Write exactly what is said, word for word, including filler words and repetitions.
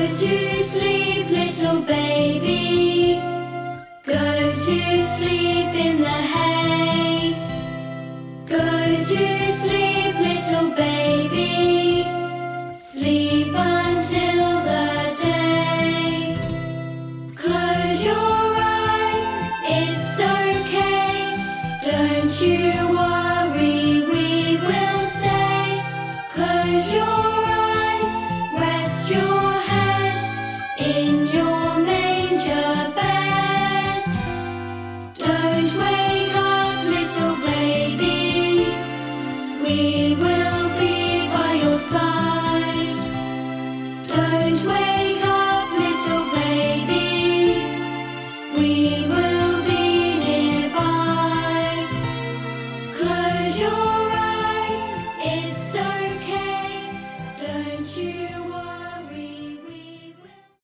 to sleep, little baby. Go to sleep in the hay. Go to sleep, little baby. Sleep until the day. Close your eyes, it's okay. Don't you worry, we will stay. Close your eyes, rest your head in your manger bed. Don't wake up, little baby. We will be by your side. Don't wake up, little baby. We will be nearby. Close your eyes, it's okay. Don't you worry.